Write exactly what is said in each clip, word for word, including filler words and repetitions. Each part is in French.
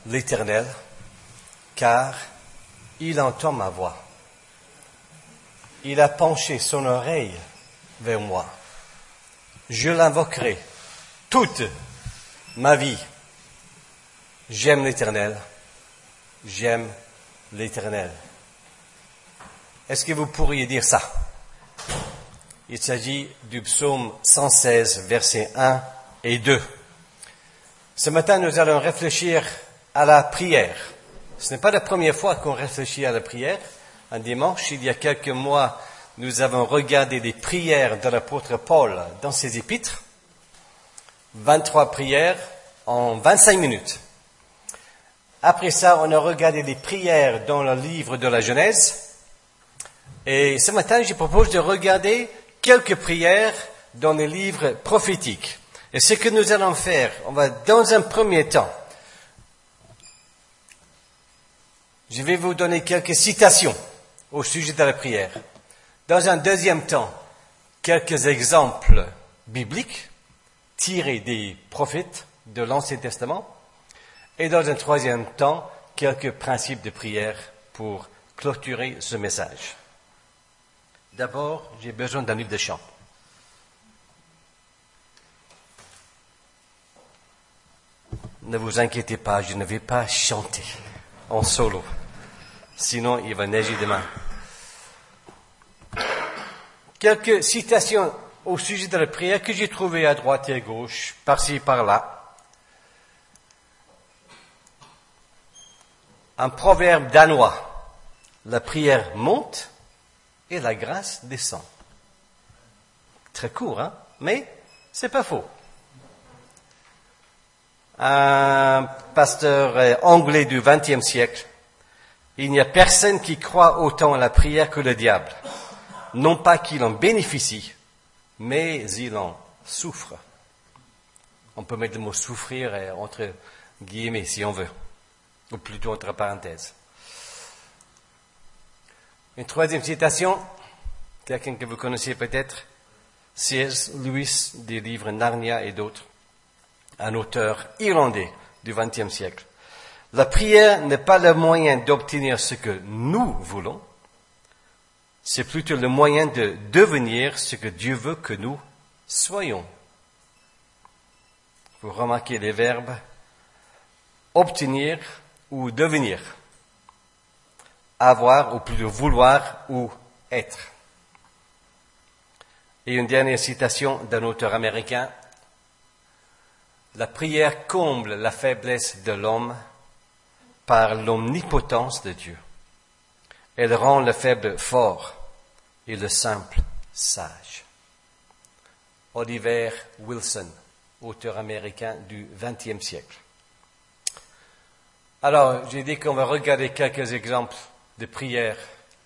l'Éternel, car il entend ma voix. Il a penché son oreille vers moi. Je l'invoquerai toute ma vie. J'aime l'Éternel. J'aime l'Éternel. Est-ce que vous pourriez dire ça? Il s'agit du psaume cent seize, versets un et deux. Ce matin, nous allons réfléchir à la prière. Ce n'est pas la première fois qu'on réfléchit à la prière. Un dimanche, il y a quelques mois, nous avons regardé les prières de l'apôtre Paul dans ses épîtres. vingt-trois prières en vingt-cinq minutes. Après ça, on a regardé les prières dans le livre de la Genèse. Et ce matin, je propose de regarder quelques prières dans les livres prophétiques. Et ce que nous allons faire, on va dans un premier temps, je vais vous donner quelques citations au sujet de la prière. Dans un deuxième temps, quelques exemples bibliques tirés des prophètes de l'Ancien Testament. Et dans un troisième temps, quelques principes de prière pour clôturer ce message. D'abord, j'ai besoin d'un livre de chant. Ne vous inquiétez pas, je ne vais pas chanter en solo. Sinon, il va neiger demain. Quelques citations au sujet de la prière que j'ai trouvées à droite et à gauche, par-ci, par-là. Un proverbe danois. La prière monte et la grâce descend. Très court, hein? Mais c'est pas faux. Un pasteur anglais du vingtième siècle. Il n'y a personne qui croit autant à la prière que le diable. Non pas qu'il en bénéficie, mais il en souffre. On peut mettre le mot souffrir entre guillemets si on veut. Ou plutôt entre parenthèses. Une troisième citation, quelqu'un que vous connaissez peut-être, C S Lewis des livres Narnia et d'autres, un auteur irlandais du vingtième siècle. La prière n'est pas le moyen d'obtenir ce que nous voulons, c'est plutôt le moyen de devenir ce que Dieu veut que nous soyons. Vous remarquez les verbes obtenir ou devenir, avoir ou plutôt vouloir ou être. Et une dernière citation d'un auteur américain. La prière comble la faiblesse de l'homme par l'omnipotence de Dieu. Elle rend le faible fort et le simple sage. Oliver Wilson, auteur américain du vingtième siècle. Alors, j'ai dit qu'on va regarder quelques exemples de prières.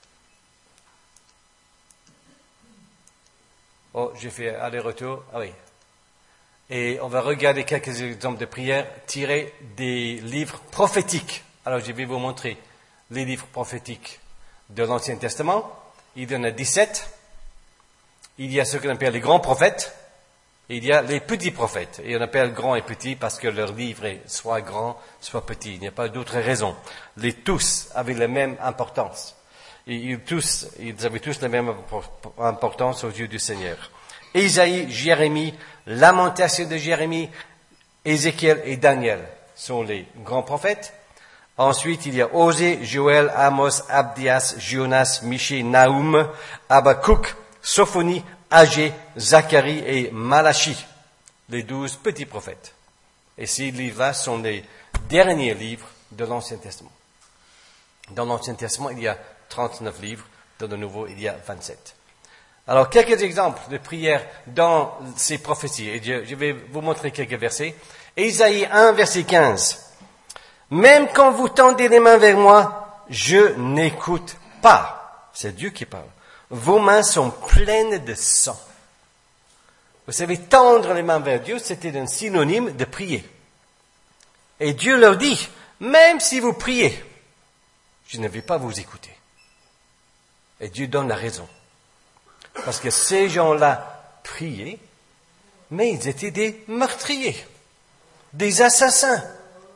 Oh, j'ai fait aller-retour. Ah oui. Et on va regarder quelques exemples de prières tirés des livres prophétiques. Alors, je vais vous montrer les livres prophétiques de l'Ancien Testament. Il y en a dix-sept. Il y a ce qu'on appelle les grands prophètes. Et il y a les petits prophètes. Et on appelle grands et petits parce que leur livre est soit grand, soit petit. Il n'y a pas d'autre raison. Les tous avaient la même importance. Et ils, tous, ils avaient tous la même importance aux yeux du Seigneur. Ésaïe, Jérémie, Lamentation de Jérémie, Ézéchiel et Daniel sont les grands prophètes. Ensuite, il y a Osée, Joël, Amos, Abdias, Jonas, Michée, Naoum, Habakkuk, Sophonie, Agé, Zacharie et Malachie, les douze petits prophètes. Et ces livres-là sont les derniers livres de l'Ancien Testament. Dans l'Ancien Testament, il y a trente-neuf livres, dans le Nouveau, il y a vingt-sept. Alors, quelques exemples de prières dans ces prophéties. Et je, je vais vous montrer quelques versets. Ésaïe un, verset quinze. Même quand vous tendez les mains vers moi, je n'écoute pas. C'est Dieu qui parle. Vos mains sont pleines de sang. Vous savez, tendre les mains vers Dieu, c'était un synonyme de prier. Et Dieu leur dit, même si vous priez, je ne vais pas vous écouter. Et Dieu donne la raison. Parce que ces gens-là priaient, mais ils étaient des meurtriers, des assassins.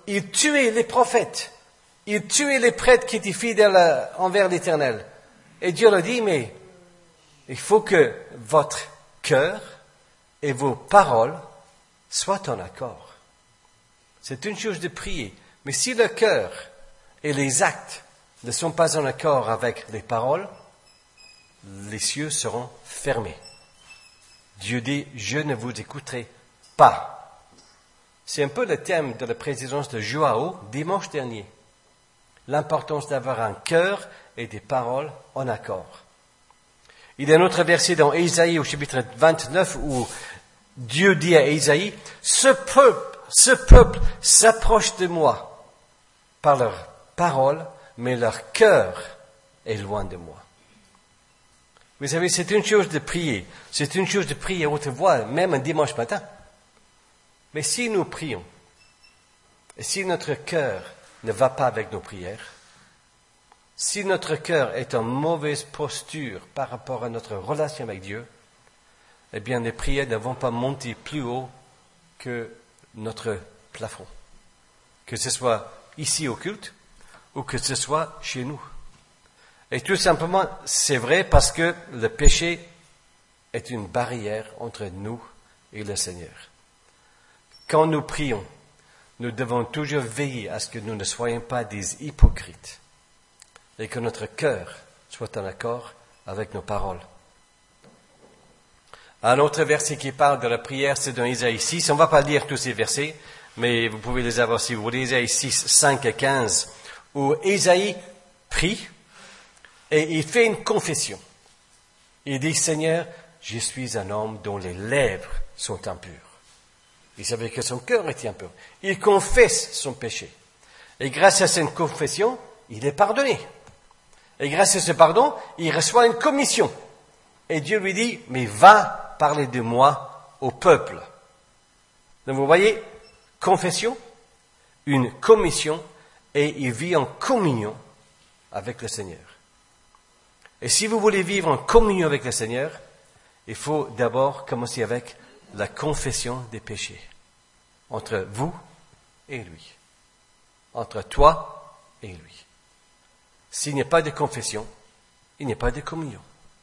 il tuait les prophètes, il tuait les prêtres qui étaient fidèles envers l'Éternel. Et Dieu leur dit, mais il faut que votre cœur et vos paroles soient en accord. C'est une chose de prier, mais si le cœur et les actes ne sont pas en accord avec les paroles, les cieux seront fermés. Dieu dit, je ne vous écouterai pas. C'est un peu le thème de la présidence de Joao dimanche dernier. L'importance d'avoir un cœur et des paroles en accord. Il y a un autre verset dans Ésaïe au chapitre vingt-neuf où Dieu dit à Ésaïe, ce peuple, ce peuple s'approche de moi par leurs paroles, mais leur cœur est loin de moi. Vous savez, c'est une chose de prier. C'est une chose de prier à haute voix, même un dimanche matin. Mais si nous prions, et si notre cœur ne va pas avec nos prières, si notre cœur est en mauvaise posture par rapport à notre relation avec Dieu, eh bien, les prières ne vont pas monter plus haut que notre plafond. Que ce soit ici au culte, ou que ce soit chez nous. Et tout simplement, c'est vrai parce que le péché est une barrière entre nous et le Seigneur. Quand nous prions, nous devons toujours veiller à ce que nous ne soyons pas des hypocrites et que notre cœur soit en accord avec nos paroles. Un autre verset qui parle de la prière, c'est dans Isaïe six. On ne va pas lire tous ces versets, mais vous pouvez les avoir si vous voulez. Isaïe six, cinq à quinze, où Isaïe prie et il fait une confession. Il dit, Seigneur, je suis un homme dont les lèvres sont impures. Il savait que son cœur était impur. Il confesse son péché. Et grâce à cette confession, il est pardonné. Et grâce à ce pardon, il reçoit une commission. Et Dieu lui dit, mais va parler de moi au peuple. Donc vous voyez, confession, une commission, et il vit en communion avec le Seigneur. Et si vous voulez vivre en communion avec le Seigneur, il faut d'abord commencer avec la confession des péchés. Entre vous et lui. Entre toi et lui. S'il n'y a pas de confession, il n'y a pas de communion.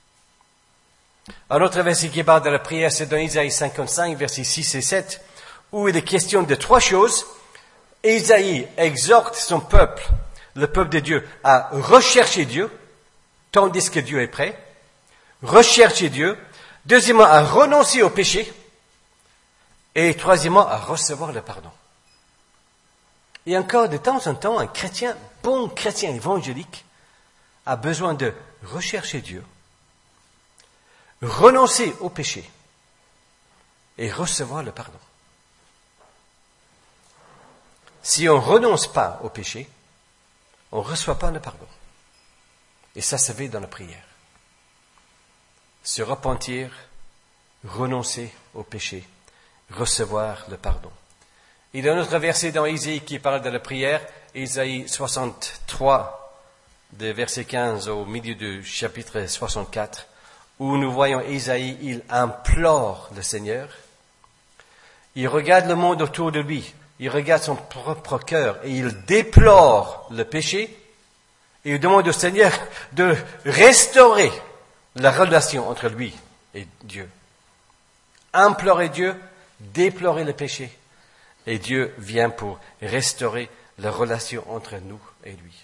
Un autre verset qui parle de la prière, c'est dans Isaïe cinquante-cinq, versets six et sept, où il est question de trois choses. Isaïe exhorte son peuple, le peuple de Dieu, à rechercher Dieu, tandis que Dieu est prêt. Rechercher Dieu. Deuxièmement, à renoncer au péché. Et troisièmement, à recevoir le pardon. Et encore, de temps en temps, un chrétien, bon chrétien évangélique, a besoin de rechercher Dieu, renoncer au péché et recevoir le pardon. Si on ne renonce pas au péché, on ne reçoit pas le pardon. Et ça se fait dans la prière. Se repentir, renoncer au péché, recevoir le pardon. Il y a un autre verset dans Isaïe qui parle de la prière, Isaïe soixante-trois, de verset quinze au milieu du chapitre soixante-quatre, où nous voyons Isaïe, il implore le Seigneur. Il regarde le monde autour de lui, il regarde son propre cœur et il déplore le péché et il demande au Seigneur de restaurer la relation entre lui et Dieu. Implorer Dieu, déplorer le péché. Et Dieu vient pour restaurer la relation entre nous et lui.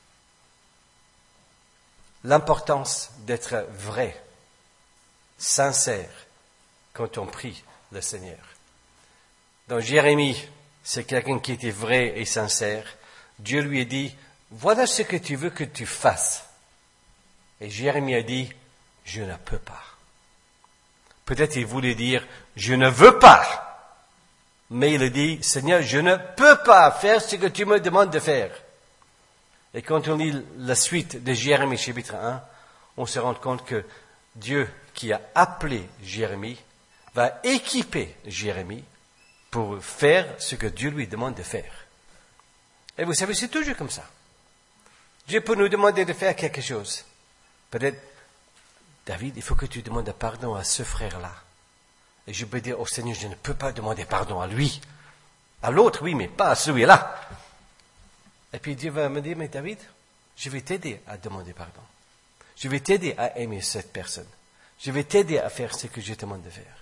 L'importance d'être vrai, sincère, quand on prie le Seigneur. Dans Jérémie, c'est quelqu'un qui était vrai et sincère. Dieu lui a dit, voilà ce que tu veux que tu fasses. Et Jérémie a dit, je ne peux pas. Peut-être il voulait dire, je ne veux pas. Mais il a dit, Seigneur, je ne peux pas faire ce que tu me demandes de faire. Et quand on lit la suite de Jérémie chapitre un, on se rend compte que Dieu qui a appelé Jérémie va équiper Jérémie pour faire ce que Dieu lui demande de faire. Et vous savez, c'est toujours comme ça. Dieu peut nous demander de faire quelque chose. Peut-être, David, il faut que tu demandes pardon à ce frère-là. Et je peux dire, oh Seigneur, je ne peux pas demander pardon à lui. À l'autre, oui, mais pas à celui-là. Et puis Dieu va me dire, mais David, je vais t'aider à demander pardon. Je vais t'aider à aimer cette personne. Je vais t'aider à faire ce que je te demande de faire.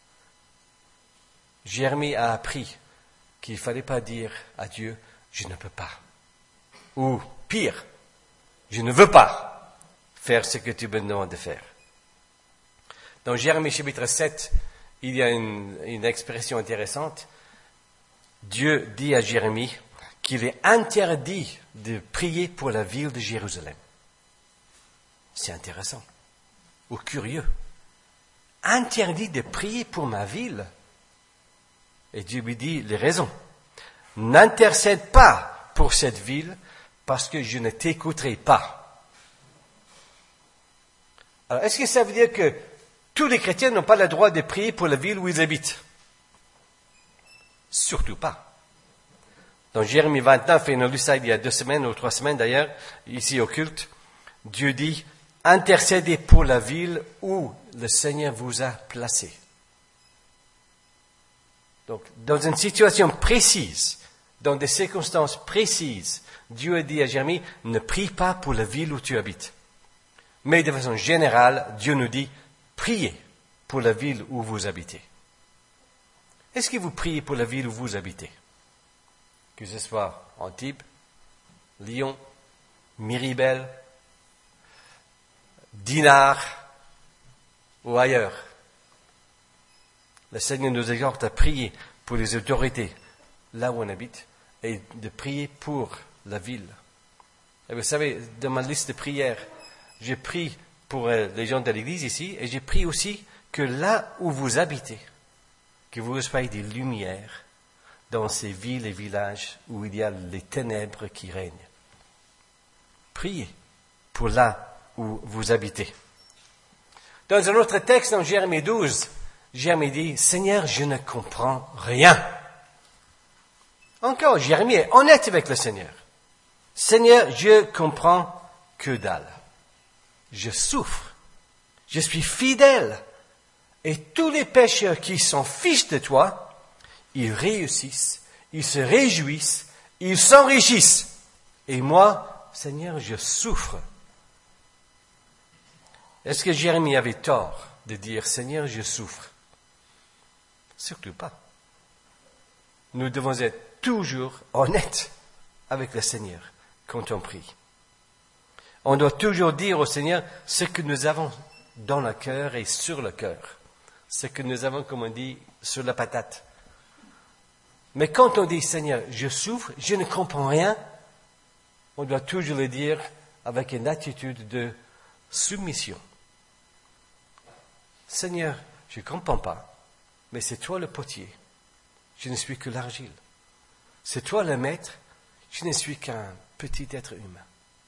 Jérémie a appris qu'il ne fallait pas dire à Dieu, je ne peux pas. Ou pire, je ne veux pas faire ce que tu me demandes de faire. Dans Jérémie chapitre sept, il y a une, une expression intéressante. Dieu dit à Jérémie qu'il est interdit de prier pour la ville de Jérusalem. C'est intéressant ou curieux. Interdit de prier pour ma ville. Et Dieu lui dit les raisons. N'intercède pas pour cette ville parce que je ne t'écouterai pas. Alors, est-ce que ça veut dire que tous les chrétiens n'ont pas le droit de prier pour la ville où ils habitent? Surtout pas. Dans Jérémie vingt-neuf, et on a lu ça il y a deux semaines ou trois semaines d'ailleurs, ici au culte, Dieu dit, intercédez pour la ville où le Seigneur vous a placé. Donc, dans une situation précise, dans des circonstances précises, Dieu a dit à Jérémie, ne prie pas pour la ville où tu habites. Mais de façon générale, Dieu nous dit, priez pour la ville où vous habitez. Est-ce que vous priez pour la ville où vous habitez? Que ce soit Antibes, Lyon, Miribel, Dinard ou ailleurs. Le Seigneur nous exhorte à prier pour les autorités là où on habite et de prier pour la ville. Et vous savez, dans ma liste de prières, j'ai prié pour les gens de l'église ici et j'ai prié aussi que là où vous habitez, que vous soyez des lumières dans ces villes et villages où il y a les ténèbres qui règnent. Priez pour là où vous habitez. Dans un autre texte, dans Jérémie douze, Jérémie dit, Seigneur, je ne comprends rien. Encore, Jérémie est honnête avec le Seigneur. Seigneur, je comprends que dalle. Je souffre. Je suis fidèle. Et tous les pécheurs qui s'en fichent de toi, ils réussissent, ils se réjouissent, ils s'enrichissent. Et moi, Seigneur, je souffre. Est-ce que Jérémie avait tort de dire, Seigneur, je souffre? Surtout pas. Nous devons être toujours honnêtes avec le Seigneur quand on prie. On doit toujours dire au Seigneur ce que nous avons dans le cœur et sur le cœur. Ce que nous avons, comme on dit, sur la patate. Mais quand on dit, Seigneur, je souffre, je ne comprends rien, on doit toujours le dire avec une attitude de soumission. Seigneur, je ne comprends pas, mais c'est toi le potier. Je ne suis que l'argile. C'est toi le maître, je ne suis qu'un petit être humain.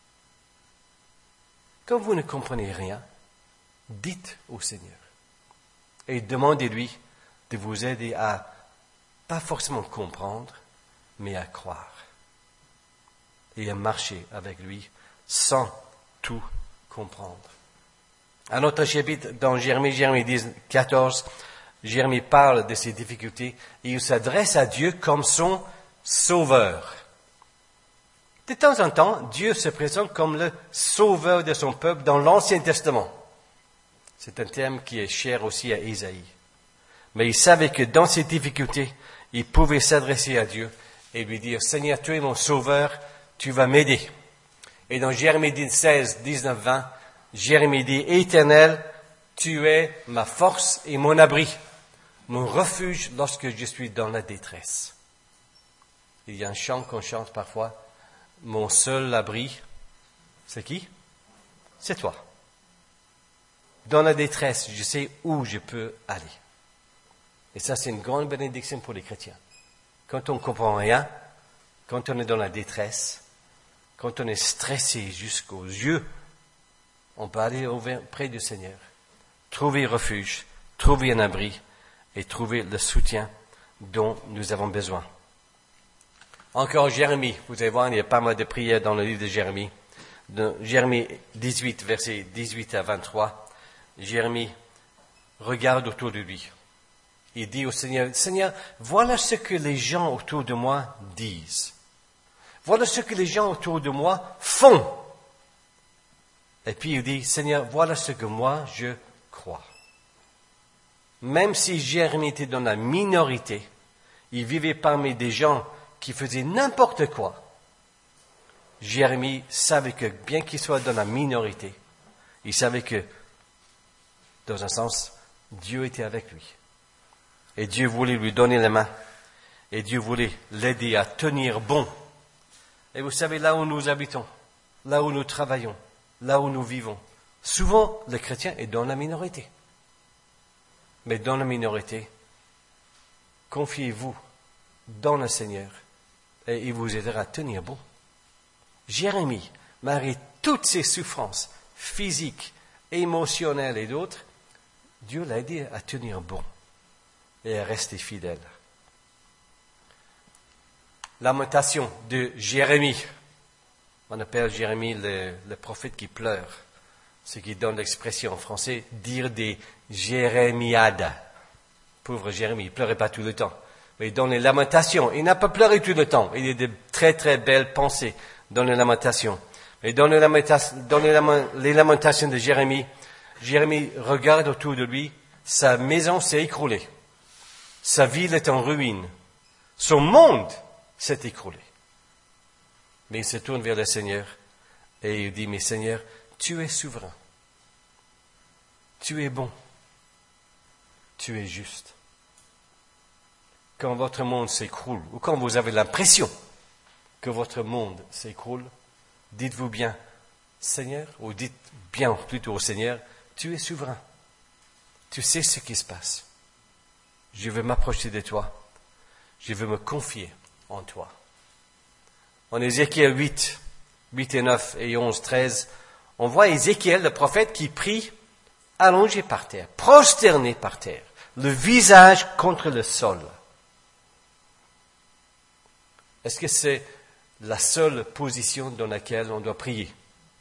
Quand vous ne comprenez rien, dites au Seigneur et demandez-lui de vous aider à pas forcément comprendre, mais à croire et à marcher avec lui sans tout comprendre. Un autre chapitre dans Jérémie, Jérémie quatorze, Jérémie parle de ses difficultés et il s'adresse à Dieu comme son sauveur. De temps en temps, Dieu se présente comme le sauveur de son peuple dans l'Ancien Testament. C'est un terme qui est cher aussi à Isaïe. Mais il savait que dans ses difficultés, il pouvait s'adresser à Dieu et lui dire, Seigneur, tu es mon sauveur, tu vas m'aider. Et dans Jérémie seize, dix-neuf, vingt, Jérémie dit, Éternel, tu es ma force et mon abri, mon refuge lorsque je suis dans la détresse. Il y a un chant qu'on chante parfois, mon seul abri, c'est qui? C'est toi. Dans la détresse, je sais où je peux aller. Et ça, c'est une grande bénédiction pour les chrétiens. Quand on ne comprend rien, quand on est dans la détresse, quand on est stressé jusqu'aux yeux, on peut aller auprès du Seigneur, trouver refuge, trouver un abri et trouver le soutien dont nous avons besoin. Encore Jérémie, vous allez voir, il y a pas mal de prières dans le livre de Jérémie. De Jérémie dix-huit, versets dix-huit à vingt-trois, Jérémie regarde autour de lui. Il dit au Seigneur, Seigneur, voilà ce que les gens autour de moi disent. Voilà ce que les gens autour de moi font. Et puis il dit, Seigneur, voilà ce que moi je crois. Même si Jérémie était dans la minorité, il vivait parmi des gens qui faisaient n'importe quoi. Jérémie savait que, bien qu'il soit dans la minorité, il savait que, dans un sens, Dieu était avec lui. Et Dieu voulait lui donner la main. Et Dieu voulait l'aider à tenir bon. Et vous savez, là où nous habitons, là où nous travaillons, là où nous vivons, souvent, le chrétien est dans la minorité. Mais dans la minorité, confiez-vous dans le Seigneur et il vous aidera à tenir bon. Jérémie, malgré toutes ses souffrances physiques, émotionnelles et d'autres, Dieu l'a aidé à tenir bon et à rester fidèle. Lamentation de Jérémie. On appelle Jérémie le, le prophète qui pleure. Ce qui donne l'expression en français, dire des jérémiades. Pauvre Jérémie, il ne pleurait pas tout le temps. Mais dans les lamentations, il n'a pas pleuré tout le temps. Il y a de très très belles pensées dans les lamentations. Mais dans les lamentations, dans les lam- les lamentations de Jérémie, Jérémie regarde autour de lui, sa maison s'est écroulée. Sa ville est en ruine. Son monde s'est écroulé. Mais il se tourne vers le Seigneur et il dit, mais Seigneur, tu es souverain. Tu es bon. Tu es juste. Quand votre monde s'écroule, ou quand vous avez l'impression que votre monde s'écroule, dites-vous bien, Seigneur, ou dites bien plutôt au Seigneur, tu es souverain. Tu sais ce qui se passe. Je veux m'approcher de toi. Je veux me confier en toi. En Ézéchiel huit, huit et neuf et onze, treize, on voit Ézéchiel, le prophète, qui prie allongé par terre, prosterné par terre, le visage contre le sol. Est-ce que c'est la seule position dans laquelle on doit prier?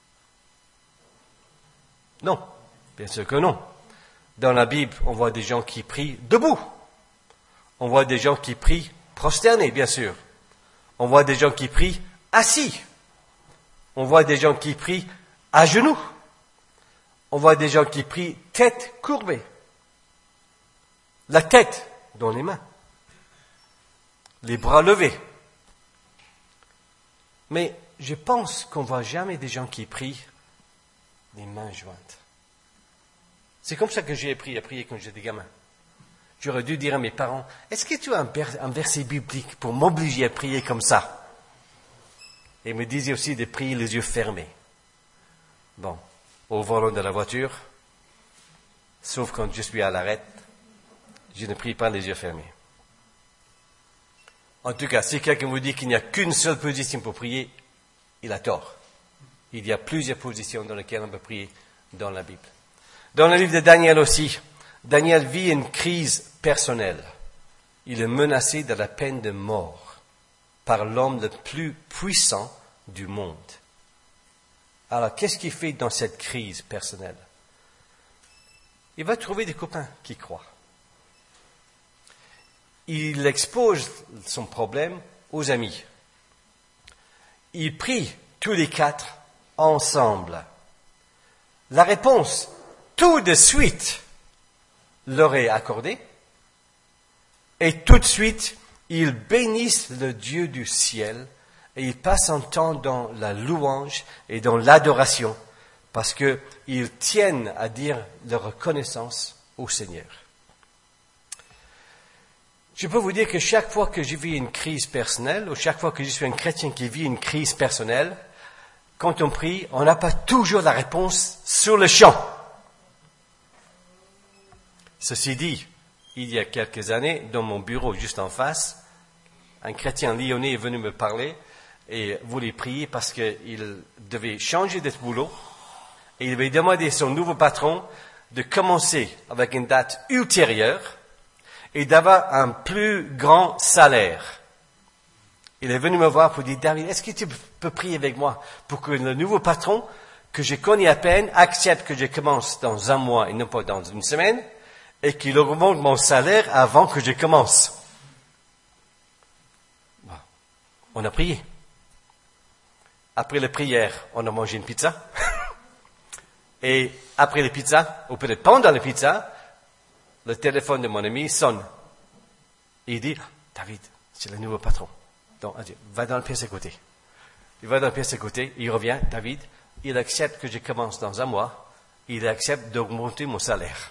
Non, bien sûr que non. Dans la Bible, on voit des gens qui prient debout. On voit des gens qui prient prosternés, bien sûr. On voit des gens qui prient assis. On voit des gens qui prient à genoux. On voit des gens qui prient tête courbée. La tête dans les mains. Les bras levés. Mais je pense qu'on ne voit jamais des gens qui prient les mains jointes. C'est comme ça que j'ai appris à prier quand j'étais gamin. J'aurais dû dire à mes parents, est-ce que tu as un, un verset biblique pour m'obliger à prier comme ça? Et ils me disaient aussi de prier les yeux fermés. Bon, au volant de la voiture, sauf quand je suis à l'arrêt, je ne prie pas les yeux fermés. En tout cas, si quelqu'un vous dit qu'il n'y a qu'une seule position pour prier, il a tort. Il y a plusieurs positions dans lesquelles on peut prier dans la Bible. Dans le livre de Daniel aussi, Daniel vit une crise personnelle. Il est menacé de la peine de mort par l'homme le plus puissant du monde. Alors, qu'est-ce qu'il fait dans cette crise personnelle? Il va trouver des copains qui croient. Il expose son problème aux amis. Il prie tous les quatre ensemble. La réponse, tout de suite, leur est accordée. Et tout de suite, ils bénissent le Dieu du ciel et ils passent un temps dans la louange et dans l'adoration parce qu'ils tiennent à dire leur reconnaissance au Seigneur. Je peux vous dire que chaque fois que je vis une crise personnelle, ou chaque fois que je suis un chrétien qui vit une crise personnelle, quand on prie, on n'a pas toujours la réponse sur le champ. Ceci dit, il y a quelques années, dans mon bureau juste en face, un chrétien lyonnais est venu me parler et voulait prier parce qu'il devait changer de boulot et il avait demandé à son nouveau patron de commencer avec une date ultérieure et d'avoir un plus grand salaire. Il est venu me voir pour dire, David, est-ce que tu peux prier avec moi pour que le nouveau patron, que je connais à peine, accepte que je commence dans un mois et non pas dans une semaine, et qu'il augmente mon salaire avant que je commence. Bon. On a prié. Après la prière, on a mangé une pizza. Et après la pizza, ou peut-être pendant la pizza, le téléphone de mon ami sonne. Et il dit, David, c'est le nouveau patron. Donc, va dans la pièce à côté. Il va dans la pièce à côté, il revient, David, il accepte que je commence dans un mois, il accepte d'augmenter mon salaire.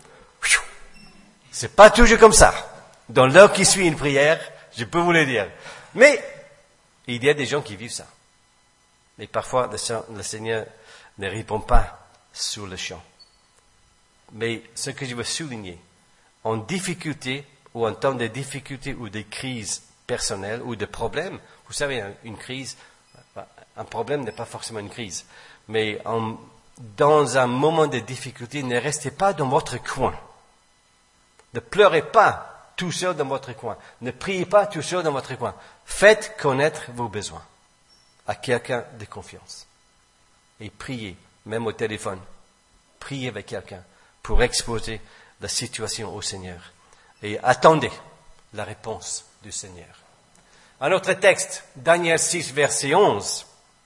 C'est pas toujours comme ça. Dans l'heure qui suit une prière, je peux vous le dire. Mais, il y a des gens qui vivent ça. Mais parfois, le Seigneur ne répond pas sur le champ. Mais ce que je veux souligner, en difficulté, ou en temps de difficulté, ou de crise personnelle, ou de problème, vous savez, une crise, un problème n'est pas forcément une crise, mais en, dans un moment de difficulté, ne restez pas dans votre coin. Ne pleurez pas tout seul dans votre coin. Ne priez pas tout seul dans votre coin. Faites connaître vos besoins à quelqu'un de confiance. Et priez, même au téléphone. Priez avec quelqu'un pour exposer la situation au Seigneur. Et attendez la réponse du Seigneur. Un autre texte, Daniel six, verset onze.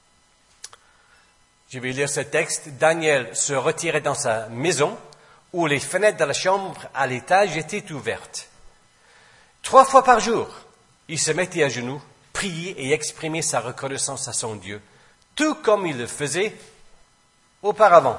Je vais lire ce texte. Daniel se retirait dans sa maison où les fenêtres de la chambre à l'étage étaient ouvertes. Trois fois par jour, il se mettait à genoux, priait et exprimait sa reconnaissance à son Dieu, tout comme il le faisait auparavant.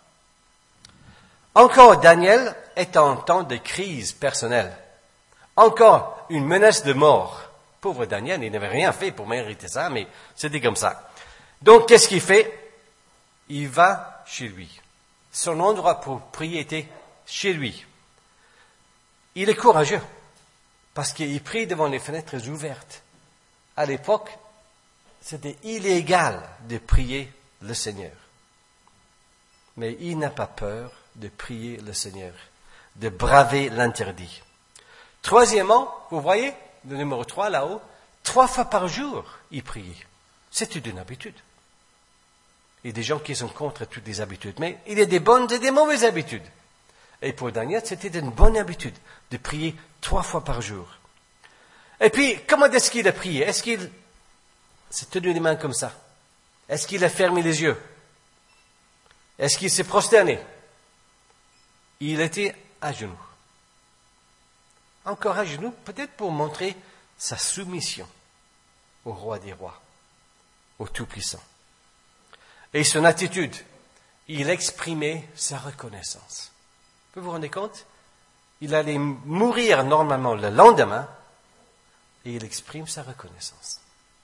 Encore Daniel est en temps de crise personnelle. Encore une menace de mort. Pauvre Daniel, il n'avait rien fait pour mériter ça, mais c'était comme ça. Donc, qu'est-ce qu'il fait? Il va chez lui. Son endroit pour prier était chez lui. Il est courageux, parce qu'il prie devant les fenêtres ouvertes. À l'époque, c'était illégal de prier le Seigneur. Mais il n'a pas peur de prier le Seigneur, de braver l'interdit. Troisièmement, vous voyez, le numéro trois là-haut, trois fois par jour, il priait. C'est une habitude. Il y a des gens qui sont contre toutes les habitudes, mais il y a des bonnes et des mauvaises habitudes. Et pour Daniel, c'était une bonne habitude de prier trois fois par jour. Et puis, comment est-ce qu'il a prié? Est-ce qu'il s'est tenu les mains comme ça? Est-ce qu'il a fermé les yeux? Est-ce qu'il s'est prosterné? Il était à genoux. Encore à genoux, peut-être pour montrer sa soumission au roi des rois, au Tout-Puissant. Et son attitude, il exprimait sa reconnaissance. Vous vous rendez compte? Il allait mourir normalement le lendemain et il exprime sa reconnaissance.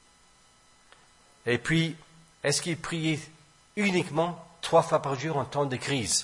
Et puis, est-ce qu'il priait uniquement trois fois par jour en temps de crise?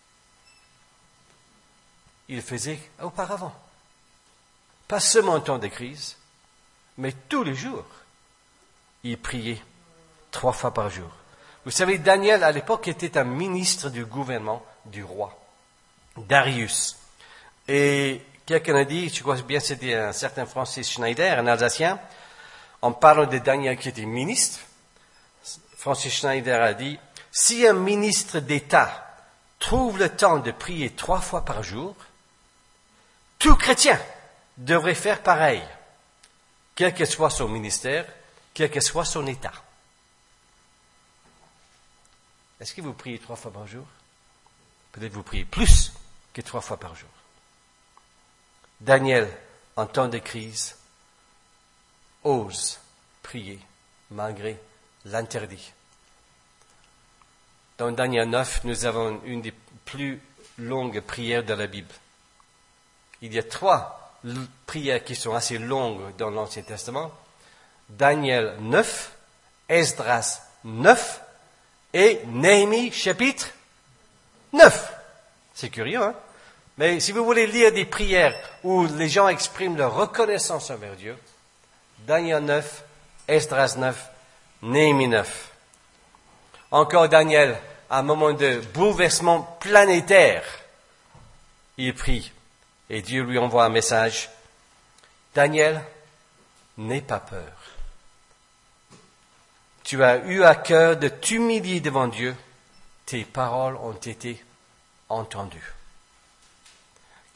Il le faisait auparavant. Pas seulement en temps de crise, mais tous les jours. Il priait trois fois par jour. Vous savez, Daniel, à l'époque, était un ministre du gouvernement du roi, Darius. Et quelqu'un a dit, je crois bien c'était un certain Francis Schneider, un Alsacien, en parlant de Daniel qui était ministre, Francis Schneider a dit, si un ministre d'État trouve le temps de prier trois fois par jour, tout chrétien devrait faire pareil, quel que soit son ministère, quel que soit son État. Est-ce que vous priez trois fois par jour? Peut-être vous priez plus que trois fois par jour. Daniel, en temps de crise, ose prier malgré l'interdit. Dans Daniel neuf, nous avons une des plus longues prières de la Bible. Il y a trois prières qui sont assez longues dans l'Ancien Testament. Daniel neuf, Esdras neuf et Néhémie chapitre neuf. C'est curieux, hein? Mais si vous voulez lire des prières où les gens expriment leur reconnaissance envers Dieu, Daniel neuf, Esdras neuf, Néhémie neuf. Encore Daniel, à un moment de bouleversement planétaire, il prie et Dieu lui envoie un message. Daniel, n'aie pas peur. Tu as eu à cœur de t'humilier devant Dieu, tes paroles ont été entendues.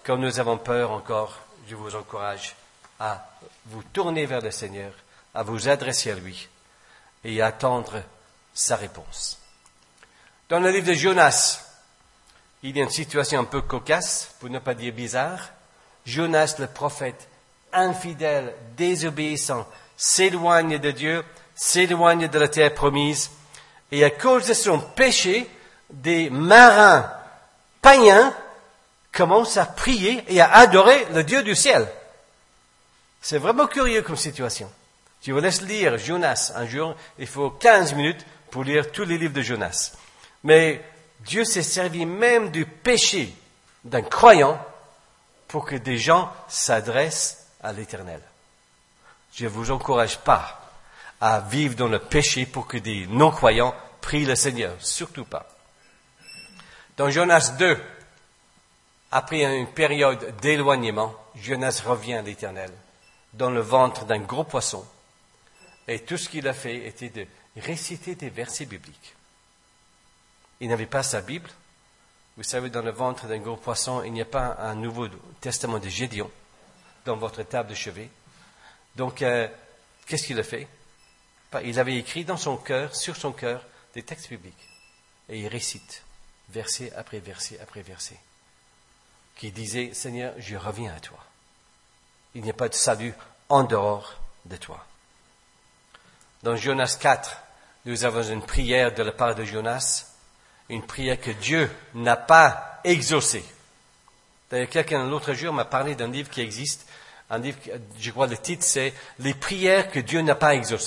Quand nous avons peur encore, je vous encourage à vous tourner vers le Seigneur, à vous adresser à lui et à attendre sa réponse. Dans le livre de Jonas, il y a une situation un peu cocasse, pour ne pas dire bizarre. Jonas, le prophète, infidèle, désobéissant, s'éloigne de Dieu, s'éloigne de la terre promise, et à cause de son péché, des marins païens commencent à prier et à adorer le Dieu du ciel. C'est vraiment curieux comme situation. Je vous laisse lire Jonas un jour, il faut quinze minutes pour lire tous les livres de Jonas. Mais Dieu s'est servi même du péché d'un croyant pour que des gens s'adressent à l'Éternel. Je ne vous encourage pas à vivre dans le péché pour que des non-croyants prient le Seigneur. Surtout pas. Dans Jonas deux, après une période d'éloignement, Jonas revient à l'Éternel dans le ventre d'un gros poisson. Et tout ce qu'il a fait était de réciter des versets bibliques. Il n'avait pas sa Bible. Vous savez, dans le ventre d'un gros poisson, il n'y a pas un Nouveau Testament de Gédéon dans votre table de chevet. Donc, euh, qu'est-ce qu'il a fait? Il avait écrit dans son cœur, sur son cœur, des textes bibliques. Et il récite, verset après verset après verset, qui disait, Seigneur, je reviens à toi. Il n'y a pas de salut en dehors de toi. Dans Jonas quatre, nous avons une prière de la part de Jonas, une prière que Dieu n'a pas exaucée. D'ailleurs, quelqu'un l'autre jour m'a parlé d'un livre qui existe, un livre, je crois le titre c'est « Les prières que Dieu n'a pas exaucées ».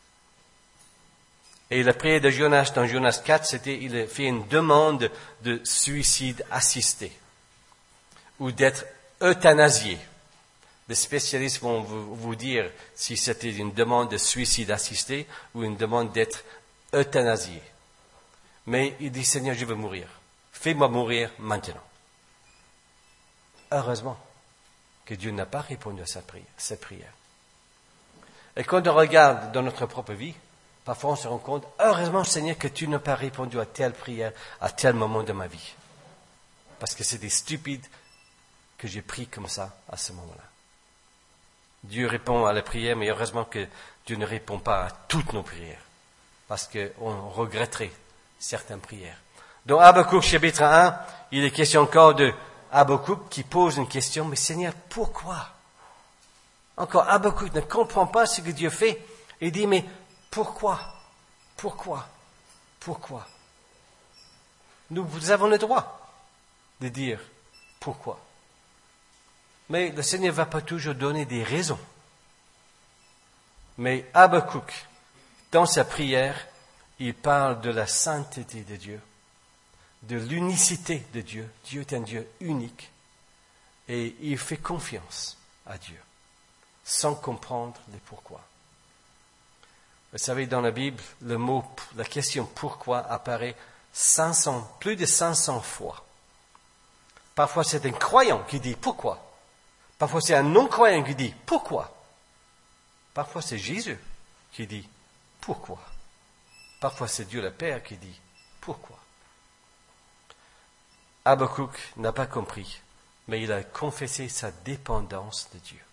Et la prière de Jonas dans Jonas quatre, c'était il a fait une demande de suicide assisté ou d'être euthanasié. Les spécialistes vont vous, vous dire si c'était une demande de suicide assisté ou une demande d'être euthanasié. Mais il dit, Seigneur, je veux mourir. Fais-moi mourir maintenant. Heureusement que Dieu n'a pas répondu à sa prière, cette prière. Et quand on regarde dans notre propre vie, parfois on se rend compte, heureusement, Seigneur, que tu n'as pas répondu à telle prière, à tel moment de ma vie. Parce que c'était stupide que j'ai prié comme ça à ce moment-là. Dieu répond à la prière, mais heureusement que Dieu ne répond pas à toutes nos prières. Parce qu'on regretterait certaines prières. Dans Habakkuk chapitre un, il est question encore de Habakkuk qui pose une question, mais Seigneur, pourquoi? Encore Habakkuk ne comprend pas ce que Dieu fait. Il dit, mais pourquoi? Pourquoi? Pourquoi? Nous, nous avons le droit de dire pourquoi. Mais le Seigneur ne va pas toujours donner des raisons. Mais Habakkuk, dans sa prière, il parle de la sainteté de Dieu, de l'unicité de Dieu. Dieu est un Dieu unique. Et il fait confiance à Dieu, sans comprendre les pourquoi. Vous savez, dans la Bible, le mot, la question pourquoi apparaît cinq cents, plus de cinq cents fois. Parfois, c'est un croyant qui dit pourquoi. Parfois, c'est un non-croyant qui dit « Pourquoi ?» Parfois, c'est Jésus qui dit « Pourquoi ?» Parfois, c'est Dieu le Père qui dit « Pourquoi ?» Habakkuk n'a pas compris, mais il a confessé sa dépendance de Dieu.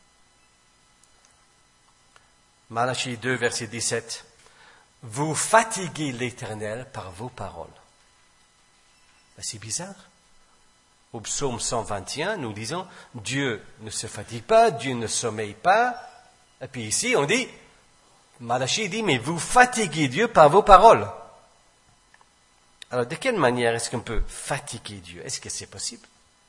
Malachie deux, verset dix-sept. « Vous fatiguez l'Éternel par vos paroles. » C'est bizarre. Au psaume cent vingt et un, nous disons, Dieu ne se fatigue pas, Dieu ne sommeille pas. Et puis ici, on dit, Malachie dit, mais vous fatiguez Dieu par vos paroles. Alors, de quelle manière est-ce qu'on peut fatiguer Dieu? Est-ce que c'est possible?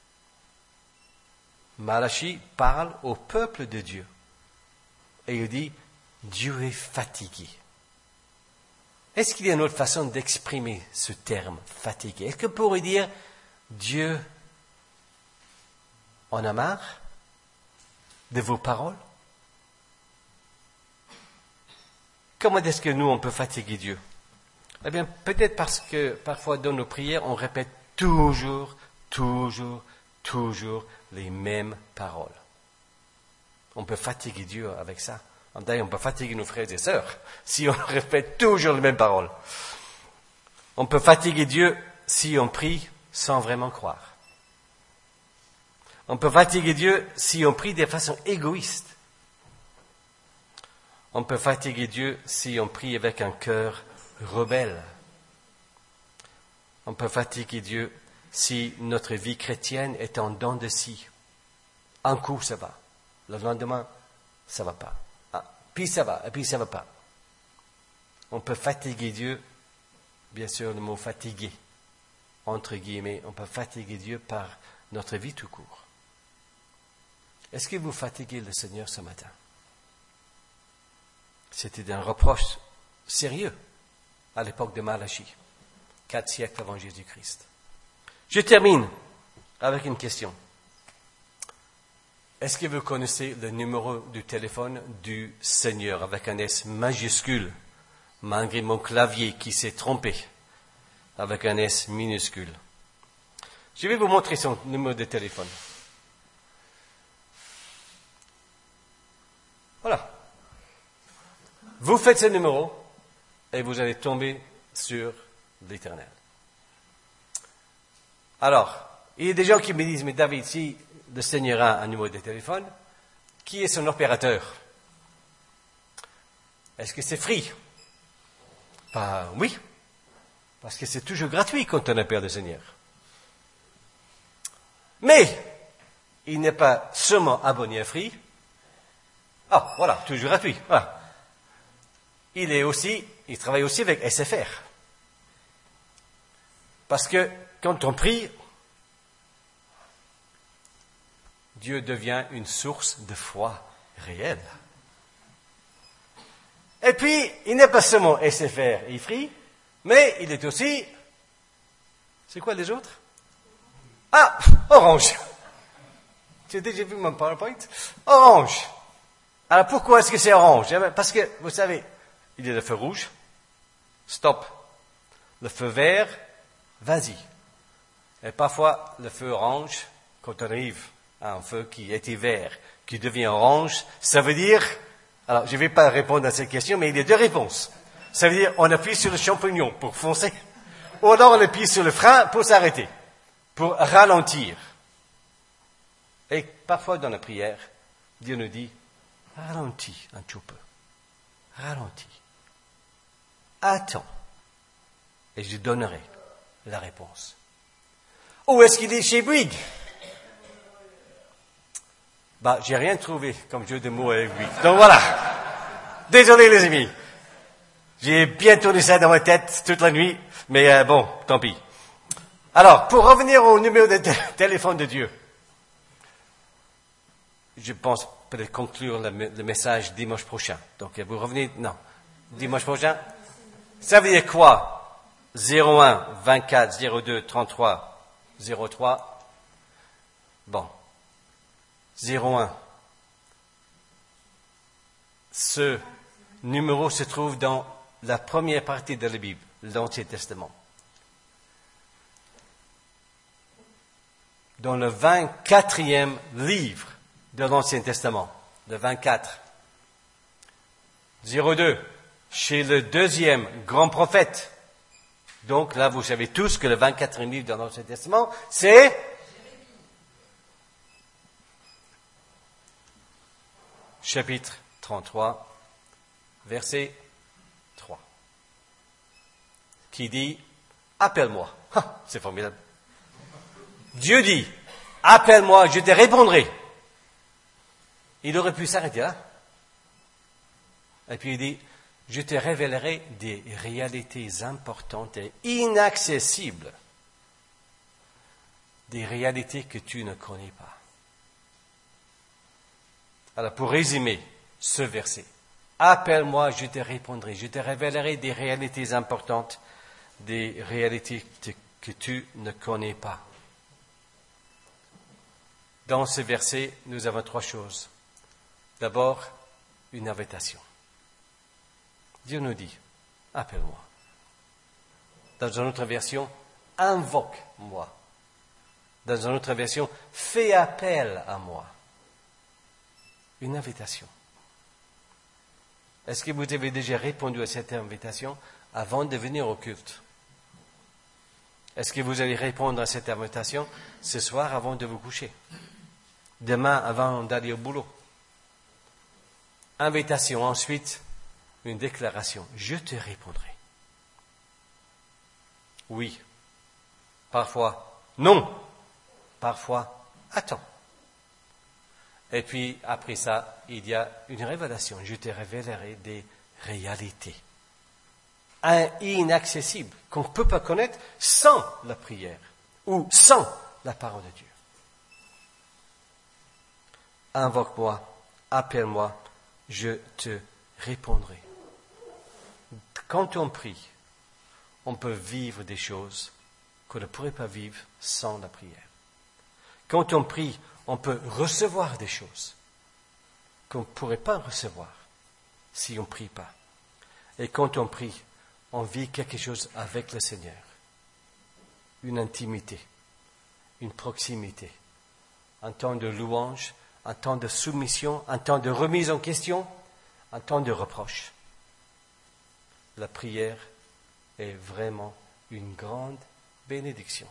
Malachie parle au peuple de Dieu. Et il dit, Dieu est fatigué. Est-ce qu'il y a une autre façon d'exprimer ce terme, fatigué? Est-ce qu'on pourrait dire, Dieu en a marre de vos paroles? Comment est-ce que nous, on peut fatiguer Dieu? Eh bien, peut-être parce que parfois dans nos prières, on répète toujours, toujours, toujours les mêmes paroles. On peut fatiguer Dieu avec ça. D'ailleurs, on peut fatiguer nos frères et sœurs si on répète toujours les mêmes paroles. On peut fatiguer Dieu si on prie sans vraiment croire. On peut fatiguer Dieu si on prie de façon égoïste. On peut fatiguer Dieu si on prie avec un cœur rebelle. On peut fatiguer Dieu si notre vie chrétienne est en dents de scie. Un coup, ça va. Le lendemain, ça va pas. Ah, puis ça va, et puis ça va pas. On peut fatiguer Dieu, bien sûr, le mot fatiguer, entre guillemets, on peut fatiguer Dieu par notre vie tout court. Est-ce que vous fatiguez le Seigneur ce matin? C'était un reproche sérieux à l'époque de Malachie, quatre siècles avant Jésus-Christ. Je termine avec une question. Est-ce que vous connaissez le numéro du téléphone du Seigneur avec un S majuscule, malgré mon clavier qui s'est trompé avec un S minuscule? Je vais vous montrer son numéro de téléphone. Voilà. Vous faites ce numéro et vous allez tomber sur l'Éternel. Alors, il y a des gens qui me disent, mais David, si le Seigneur a un numéro de téléphone, qui est son opérateur? Est-ce que c'est free? Ben, oui, parce que c'est toujours gratuit quand on appelle le Seigneur. Mais, il n'est pas seulement abonné à free. Ah, voilà, toujours gratuit. Voilà. Il est aussi, il travaille aussi avec S F R. Parce que quand on prie, Dieu devient une source de foi réelle. Et puis, il n'est pas seulement S F R et Free, mais il est aussi, c'est quoi les autres? Ah, Orange. Tu as déjà vu mon PowerPoint? Orange. Alors pourquoi est-ce que c'est orange? Parce que, vous savez, il y a le feu rouge, stop. Le feu vert, vas-y. Et parfois, le feu orange, quand on arrive à un feu qui était vert, qui devient orange, ça veut dire, alors je ne vais pas répondre à cette question, mais il y a deux réponses. Ça veut dire, on appuie sur le champignon pour foncer, ou alors on appuie sur le frein pour s'arrêter, pour ralentir. Et parfois dans la prière, Dieu nous dit, ralentis un tout peu, ralentis, attends, et je donnerai la réponse. Où est-ce qu'il est chez Bouygues? Bah, j'ai rien trouvé comme jeu de mots avec lui. Donc voilà. Désolé les amis. J'ai bien tourné ça dans ma tête toute la nuit, mais euh, bon, tant pis. Alors, pour revenir au numéro de t- téléphone de Dieu, je pense peut-être conclure le, le message dimanche prochain. Donc, vous revenez, non, dimanche prochain. Ça veut dire quoi? zéro un, vingt-quatre, zéro deux, trente-trois, zéro trois. Bon. zéro un. Ce numéro se trouve dans la première partie de la Bible, l'Ancien Testament. Dans le vingt-quatrième livre de l'Ancien Testament, le vingt-quatre. zéro deux, chez le deuxième grand prophète. Donc là, vous savez tous que le vingt-quatrième livre de l'Ancien Testament, c'est chapitre trente-trois, verset trois, qui dit « Appelle-moi ». C'est formidable. Dieu dit « Appelle-moi, je te répondrai ». Il aurait pu s'arrêter là. Et puis il dit « Je te révélerai des réalités importantes et inaccessibles, des réalités que tu ne connais pas ». Alors, pour résumer ce verset, « Appelle-moi, je te répondrai, je te révélerai des réalités importantes, des réalités que tu ne connais pas. » Dans ce verset, nous avons trois choses. D'abord, une invitation. Dieu nous dit, « Appelle-moi ». Dans une autre version, « Invoque-moi ». Dans une autre version, « Fais appel à moi ». Une invitation. Est-ce que vous avez déjà répondu à cette invitation avant de venir au culte? Est-ce que vous allez répondre à cette invitation ce soir avant de vous coucher? demain avant d'aller au boulot. Invitation, ensuite, une déclaration. Je te répondrai. Oui. Parfois, non. Parfois, attends. Et puis, après ça, il y a une révélation. Je te révélerai des réalités inaccessibles qu'on ne peut pas connaître sans la prière ou sans la parole de Dieu. Invoque-moi, appelle-moi, je te répondrai. Quand on prie, on peut vivre des choses qu'on ne pourrait pas vivre sans la prière. Quand on prie, on peut recevoir des choses qu'on ne pourrait pas recevoir si on ne prie pas. Et quand on prie, on vit quelque chose avec le Seigneur. Une intimité, une proximité, un temps de louange, un temps de soumission, un temps de remise en question, un temps de reproche. La prière est vraiment une grande bénédiction.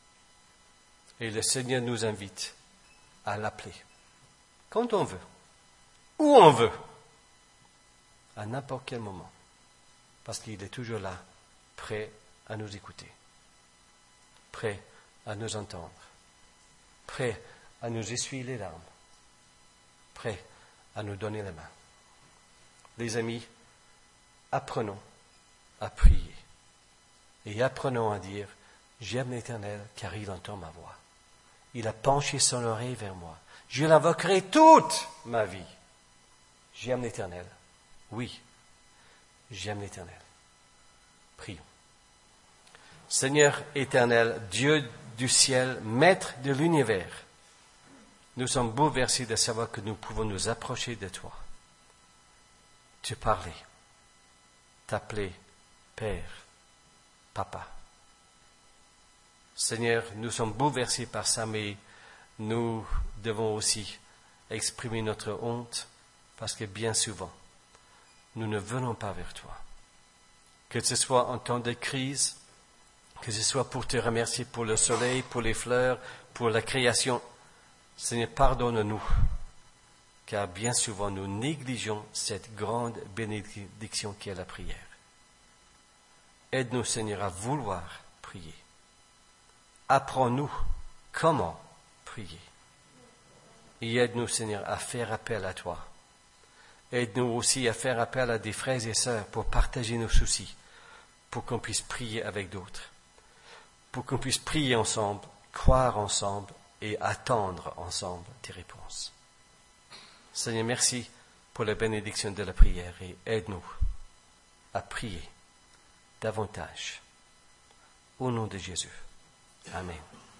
Et le Seigneur nous invite à l'appeler quand on veut, où on veut, à n'importe quel moment, parce qu'il est toujours là, prêt à nous écouter, prêt à nous entendre, prêt à nous essuyer les larmes, prêt à nous donner la main. Les amis, apprenons à prier et apprenons à dire « J'aime l'Éternel car il entend ma voix. Il a penché son oreille vers moi. Je l'invoquerai toute ma vie. J'aime l'Éternel. Oui, j'aime l'Éternel. » Prions. Seigneur éternel, Dieu du ciel, Maître de l'univers, nous sommes bouleversés de savoir que nous pouvons nous approcher de toi, te parler, t'appeler Père, Papa. Seigneur, nous sommes bouleversés par ça, mais nous devons aussi exprimer notre honte parce que bien souvent, nous ne venons pas vers toi. Que ce soit en temps de crise, que ce soit pour te remercier pour le soleil, pour les fleurs, pour la création. Seigneur, pardonne-nous, car bien souvent nous négligeons cette grande bénédiction qui est la prière. Aide-nous, Seigneur, à vouloir prier. Apprends-nous comment prier. Et aide-nous, Seigneur, à faire appel à toi. Aide-nous aussi à faire appel à des frères et sœurs pour partager nos soucis, pour qu'on puisse prier avec d'autres, pour qu'on puisse prier ensemble, croire ensemble et attendre ensemble tes réponses. Seigneur, merci pour la bénédiction de la prière et aide-nous à prier davantage. Au nom de Jésus. Amen.